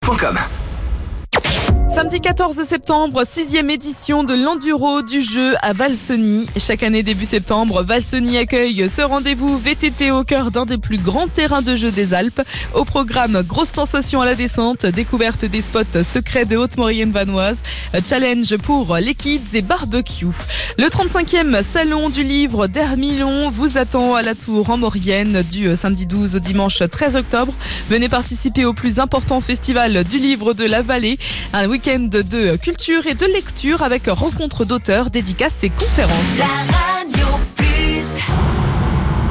Radioscoop.com. Samedi 14 septembre, 6e édition de l'Enduro du jeu à Valseny. Chaque année début septembre, Valseny accueille ce rendez-vous VTT au cœur d'un des plus grands terrains de jeu des Alpes. Au programme, grosse sensation à la descente, découverte des spots secrets de Haute-Maurienne vanoise, challenge pour les kids et barbecue. Le 35e salon du livre d'Hermilon vous attend à la Tour en Maurienne du samedi 12 au dimanche 13 octobre. Venez participer au plus important festival du livre de la vallée. Un week-end de culture et de lecture avec rencontres d'auteurs, dédicaces et conférences.